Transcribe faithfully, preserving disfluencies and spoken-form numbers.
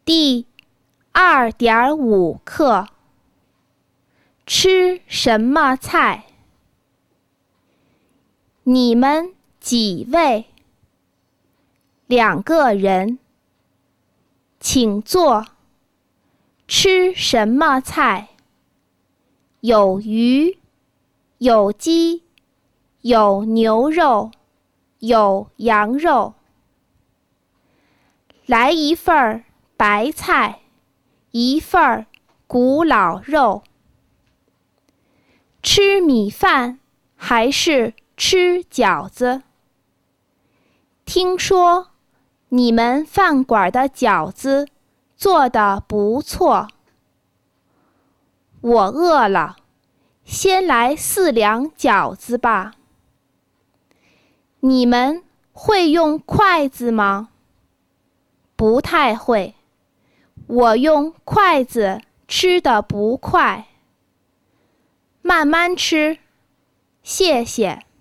第二点五课，吃什么菜？你们几位？两个人。请坐。吃什么菜？有鱼，有鸡，有牛肉，有羊肉。来一份儿白菜，一份儿古老肉。吃米饭还是吃饺子？听说你们饭馆的饺子做得不错。我饿了，先来四两饺子吧。你们会用筷子吗？不太会，我用筷子吃得不快。慢慢吃，谢谢。